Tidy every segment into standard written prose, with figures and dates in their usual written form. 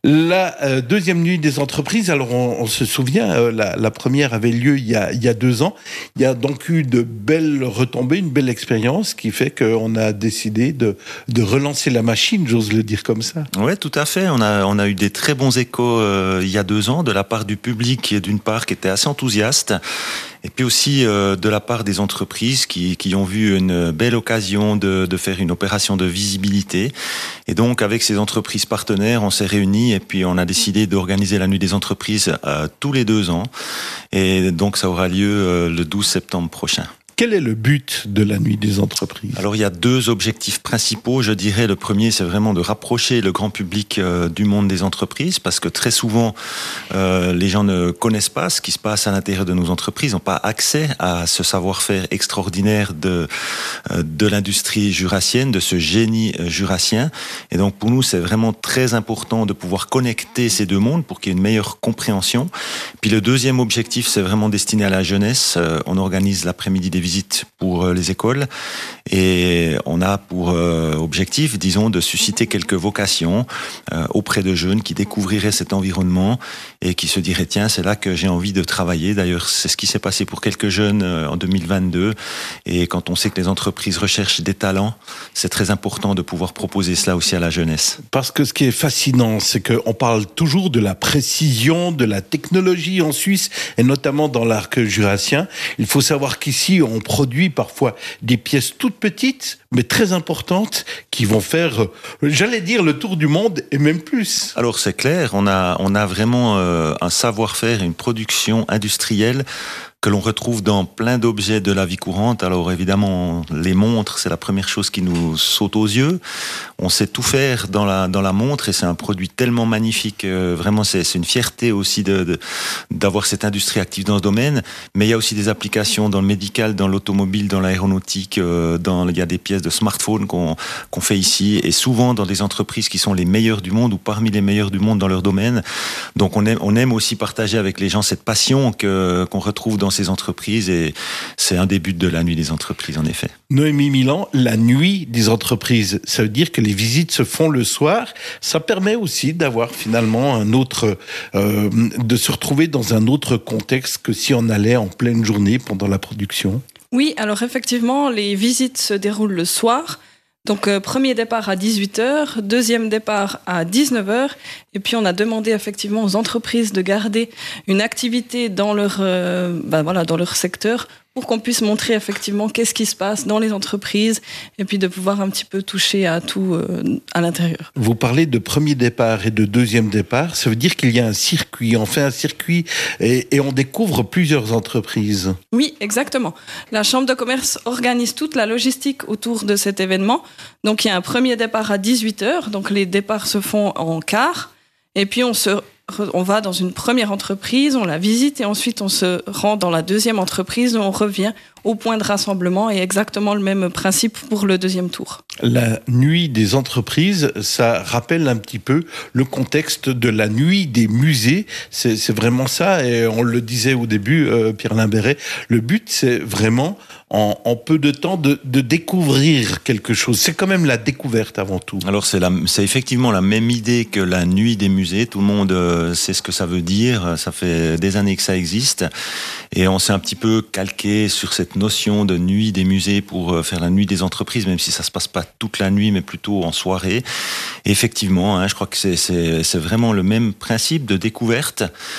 La deuxième nuit des entreprises, alors on se souvient, la première avait lieu il y a 2 ans. Il y a donc eu de belles retombées, une belle expérience qui fait qu'on a décidé de relancer la machine, j'ose le dire comme ça. Oui, tout à fait. On a eu des très bons échos il y a 2 ans de la part du public, d'une part, qui était assez enthousiaste. Et puis aussi de la part des entreprises qui ont vu une belle occasion de faire une opération de visibilité. Et donc, avec ces entreprises partenaires, on s'est réunis et puis on a décidé d'organiser la nuit des entreprises tous les 2 ans. Et donc, ça aura lieu le 12 septembre prochain. Quel est le but de la nuit des entreprises ? Alors, il y a 2 objectifs principaux. Je dirais, le premier, c'est vraiment de rapprocher le grand public du monde des entreprises, parce que très souvent, les gens ne connaissent pas ce qui se passe à l'intérieur de nos entreprises, n'ont pas accès à ce savoir-faire extraordinaire de l'industrie jurassienne, de ce génie jurassien. Et donc, pour nous, c'est vraiment très important de pouvoir connecter ces 2 mondes pour qu'il y ait une meilleure compréhension. Puis le deuxième objectif, c'est vraiment destiné à la jeunesse. On organise l'après-midi des visites pour les écoles et on a pour objectif, disons, de susciter quelques vocations auprès de jeunes qui découvriraient cet environnement et qui se diraient tiens, c'est là que j'ai envie de travailler. D'ailleurs, c'est ce qui s'est passé pour quelques jeunes en 2022 et quand on sait que les entreprises recherchent des talents, c'est très important de pouvoir proposer cela aussi à la jeunesse. Parce que ce qui est fascinant, c'est qu'on parle toujours de la précision, de la technologie en Suisse et notamment dans l'arc jurassien. Il faut savoir qu'ici, on produit parfois des pièces toutes petites, mais très importantes, qui vont faire, j'allais dire, le tour du monde et même plus. Alors c'est clair, on a vraiment un savoir-faire, une production industrielle que l'on retrouve dans plein d'objets de la vie courante. Alors évidemment, les montres, c'est la première chose qui nous saute aux yeux. On sait tout faire dans la montre et c'est un produit tellement magnifique. Vraiment, c'est une fierté aussi d'avoir cette industrie active dans ce domaine. Mais il y a aussi des applications dans le médical, dans l'automobile, dans l'aéronautique. Il y a des pièces de smartphone qu'on fait ici et souvent dans des entreprises qui sont les meilleures du monde ou parmi les meilleures du monde dans leur domaine. Donc on aime aussi partager avec les gens cette passion qu'on retrouve dans ces entreprises et c'est un des buts de la nuit des entreprises en effet. Noémie Milan, la nuit des entreprises, ça veut dire que les visites se font le soir. Ça permet aussi d'avoir finalement un autre, de se retrouver dans un autre contexte que si on allait en pleine journée pendant la production. Oui, alors effectivement, les visites se déroulent le soir. Donc, premier départ à 18h, deuxième départ à 19h. Et puis, on a demandé effectivement aux entreprises de garder une activité dans leur secteur pour qu'on puisse montrer effectivement qu'est-ce qui se passe dans les entreprises et puis de pouvoir un petit peu toucher à tout à l'intérieur. Vous parlez de premier départ et de deuxième départ. Ça veut dire qu'il y a un circuit. On fait un circuit et on découvre plusieurs entreprises. Oui, exactement. La Chambre de commerce organise toute la logistique autour de cet événement. Donc, il y a un premier départ à 18h. Donc, les départs se font en quart. Et puis, on va dans une première entreprise, on la visite et ensuite on se rend dans la deuxième entreprise où on revient au point de rassemblement et exactement le même principe pour le deuxième tour. La nuit des entreprises, ça rappelle un petit peu le contexte de la nuit des musées. C'est vraiment ça et on le disait au début, Pierre Limberet, le but c'est vraiment en peu de temps de découvrir quelque chose. C'est quand même la découverte avant tout. Alors c'est effectivement la même idée que la nuit des musées. Tout le monde sait ce que ça veut dire. Ça fait des années que ça existe. Et on s'est un petit peu calqué sur cette notion de nuit des musées pour faire la nuit des entreprises, même si ça se passe pas toute la nuit, mais plutôt en soirée. Et effectivement, je crois que c'est vraiment le même principe de découverte,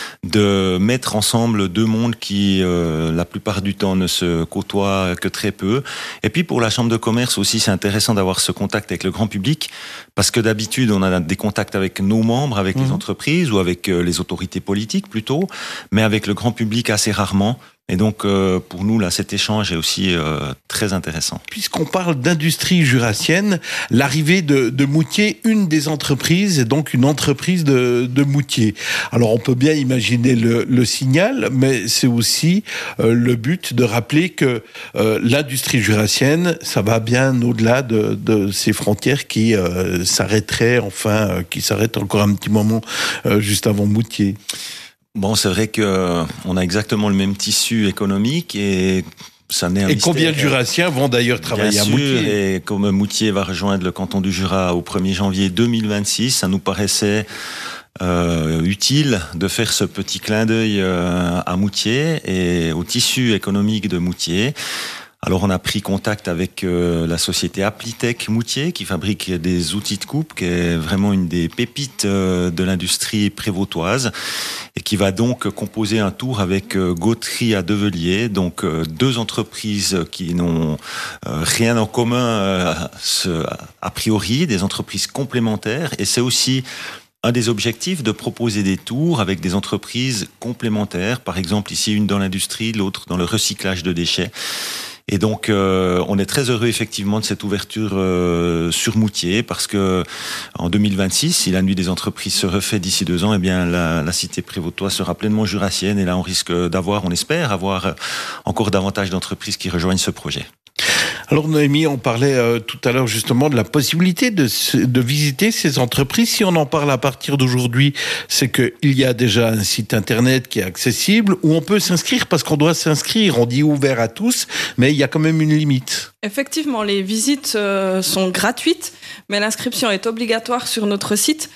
de mettre ensemble 2 mondes qui, la plupart du temps, ne se côtoient que très peu. Et puis pour la Chambre de commerce aussi, c'est intéressant d'avoir ce contact avec le grand public, parce que d'habitude, on a des contacts avec nos membres, avec les entreprises ou avec les autorités politiques plutôt, mais avec le grand public assez rarement. Et donc, pour nous, là, cet échange est aussi très intéressant. Puisqu'on parle d'industrie jurassienne, l'arrivée de Moutier, une des entreprises, est donc une entreprise de Moutier. Alors, on peut bien imaginer le signal, mais c'est aussi le but de rappeler que l'industrie jurassienne, ça va bien au-delà de ces frontières qui s'arrêteraient, qui s'arrêtent encore un petit moment juste avant Moutier. Bon, c'est vrai que on a exactement le même tissu économique et ça n'est un mystère. Combien de Jurassiens vont d'ailleurs travailler à Moutier ? Et comme Moutier va rejoindre le canton du Jura au 1er janvier 2026, ça nous paraissait utile de faire ce petit clin d'œil à Moutier et au tissu économique de Moutier. Alors on a pris contact avec la société Applitech Moutier qui fabrique des outils de coupe, qui est vraiment une des pépites de l'industrie prévôtoise et qui va donc composer un tour avec Gautry à Develier, donc deux entreprises qui n'ont rien en commun a priori, des entreprises complémentaires, et c'est aussi un des objectifs de proposer des tours avec des entreprises complémentaires, par exemple ici une dans l'industrie, l'autre dans le recyclage de déchets. Et donc, on est très heureux effectivement de cette ouverture sur Moutier, parce que en 2026, si la nuit des entreprises se refait d'ici 2 ans, eh bien la cité prévôtoise sera pleinement jurassienne, et là on risque d'avoir, on espère avoir encore davantage d'entreprises qui rejoignent ce projet. Alors Noémie, on parlait tout à l'heure justement de la possibilité de visiter ces entreprises. Si on en parle à partir d'aujourd'hui, c'est qu'il y a déjà un site internet qui est accessible, où on peut s'inscrire, parce qu'on doit s'inscrire. On dit ouvert à tous, mais il y a quand même une limite. Effectivement, les visites sont gratuites, mais l'inscription est obligatoire sur notre site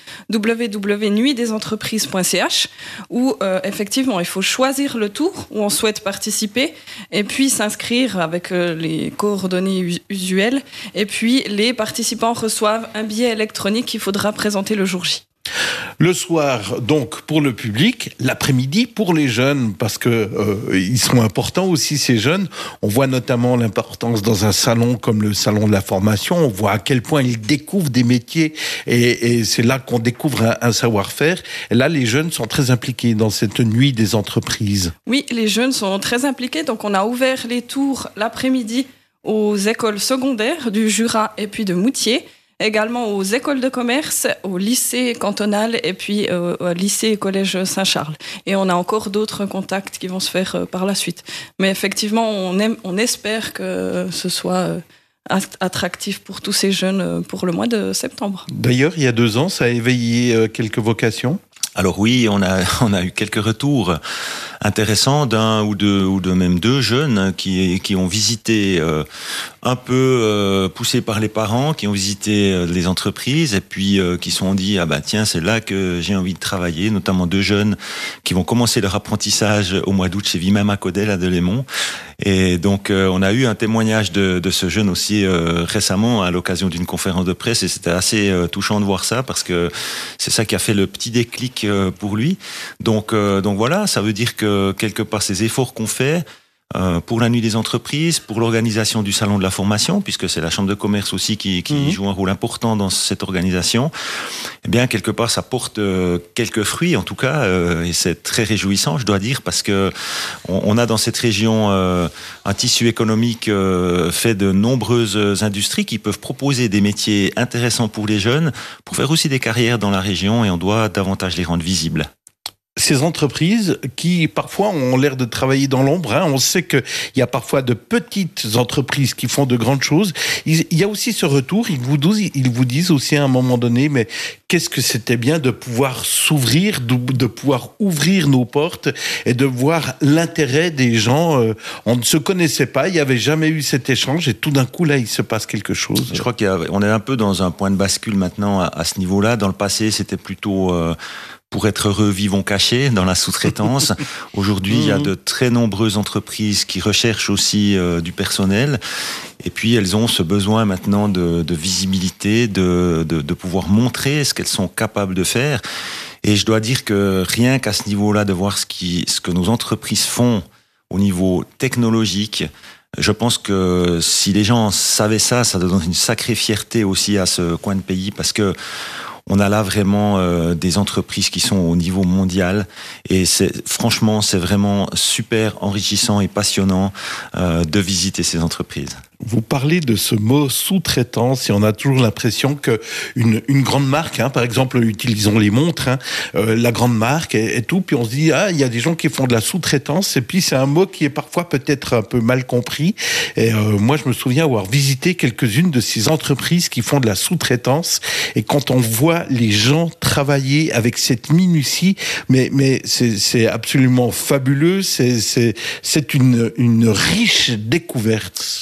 www.nuitdesentreprises.ch, où effectivement il faut choisir le tour où on souhaite participer, et puis s'inscrire avec les coordonnées usuelles, et puis les participants reçoivent un billet électronique qu'il faudra présenter le jour J. Le soir, donc, pour le public, l'après-midi pour les jeunes, parce que ils sont importants aussi, ces jeunes. On voit notamment l'importance dans un salon comme le salon de la formation. On voit à quel point ils découvrent des métiers, et c'est là qu'on découvre un savoir-faire. Et là, les jeunes sont très impliqués dans cette nuit des entreprises. Oui, les jeunes sont très impliqués. Donc, on a ouvert les tours l'après-midi aux écoles secondaires du Jura et puis de Moutier, également aux écoles de commerce, au lycée cantonal et puis au lycée et collège Saint-Charles. Et on a encore d'autres contacts qui vont se faire par la suite. Mais effectivement, on espère que ce soit attractif pour tous ces jeunes pour le mois de septembre. D'ailleurs, il y a 2 ans, ça a éveillé quelques vocations. Alors oui, on a eu quelques retours intéressants d'un ou même 2 jeunes qui ont visité un peu poussés par les parents, qui ont visité les entreprises, et puis qui se sont dit tiens, c'est là que j'ai envie de travailler, notamment 2 jeunes qui vont commencer leur apprentissage au mois d'août chez Vimem à Codel à Delémont. Et donc on a eu un témoignage de ce jeune aussi récemment à l'occasion d'une conférence de presse, et c'était assez touchant de voir ça, parce que c'est ça qui a fait le petit déclic pour lui. Donc voilà, ça veut dire que quelque part ces efforts qu'on fait pour la nuit des entreprises, pour l'organisation du salon de la formation, puisque c'est la chambre de commerce aussi qui joue un rôle important dans cette organisation, eh bien quelque part ça porte quelques fruits en tout cas, et c'est très réjouissant, je dois dire, parce que on a dans cette région un tissu économique fait de nombreuses industries qui peuvent proposer des métiers intéressants pour les jeunes, pour faire aussi des carrières dans la région, et on doit davantage les rendre visibles. Ces entreprises qui parfois ont l'air de travailler dans l'ombre, on sait qu'il y a parfois de petites entreprises qui font de grandes choses. Il y a aussi ce retour, ils vous disent aussi à un moment donné, mais qu'est-ce que c'était bien de pouvoir s'ouvrir, de pouvoir ouvrir nos portes et de voir l'intérêt des gens. On ne se connaissait pas, il n'y avait jamais eu cet échange, et tout d'un coup là il se passe quelque chose. Je crois qu'on est un peu dans un point de bascule maintenant à ce niveau-là. Dans le passé c'était plutôt... pour être heureux, vivons cachés dans la sous-traitance. Aujourd'hui, il y a de très nombreuses entreprises qui recherchent aussi du personnel. Et puis, elles ont ce besoin maintenant de visibilité, de pouvoir montrer ce qu'elles sont capables de faire. Et je dois dire que rien qu'à ce niveau-là, de voir ce que nos entreprises font au niveau technologique, je pense que si les gens savaient ça, ça donne une sacrée fierté aussi à ce coin de pays, parce que on a là vraiment des entreprises qui sont au niveau mondial, et franchement, c'est vraiment super enrichissant et passionnant de visiter ces entreprises. Vous parlez de ce mot sous-traitance, et on a toujours l'impression que une grande marque, par exemple, utilisons les montres, la grande marque et tout, puis on se dit il y a des gens qui font de la sous-traitance, et puis c'est un mot qui est parfois peut-être un peu mal compris. Et moi, je me souviens avoir visité quelques-unes de ces entreprises qui font de la sous-traitance, et quand on voit les gens travailler avec cette minutie, mais c'est absolument fabuleux. C'est une riche découverte. Alors vous avez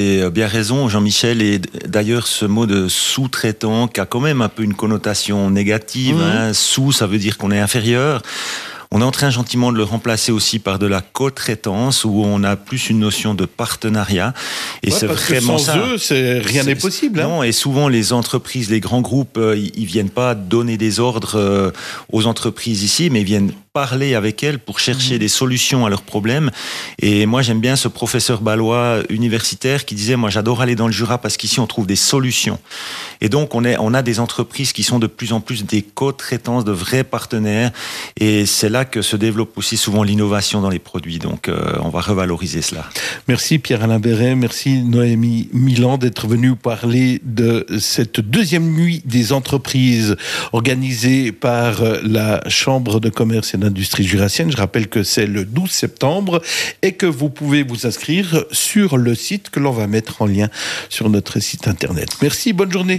avez bien raison, Jean-Michel, et d'ailleurs ce mot de sous-traitant qui a quand même un peu une connotation négative, sous, ça veut dire qu'on est inférieur. On est en train gentiment de le remplacer aussi par de la co-traitance où on a plus une notion de partenariat. Et c'est vraiment ça. Sans eux, rien n'est possible. Non, et souvent les entreprises, les grands groupes, ils viennent pas donner des ordres aux entreprises ici, mais ils viennent parler avec elles pour chercher des solutions à leurs problèmes. Et moi, j'aime bien ce professeur balois universitaire qui disait, moi, j'adore aller dans le Jura parce qu'ici, on trouve des solutions. Et donc, on a des entreprises qui sont de plus en plus des co-traitances, de vrais partenaires. Et c'est là que se développe aussi souvent l'innovation dans les produits. Donc, on va revaloriser cela. Merci Pierre-Alain Béret, merci Noémie Milan d'être venue parler de cette deuxième nuit des entreprises organisée par la Chambre de commerce et d'industrie jurassienne. Je rappelle que c'est le 12 septembre et que vous pouvez vous inscrire sur le site que l'on va mettre en lien sur notre site internet. Merci, bonne journée.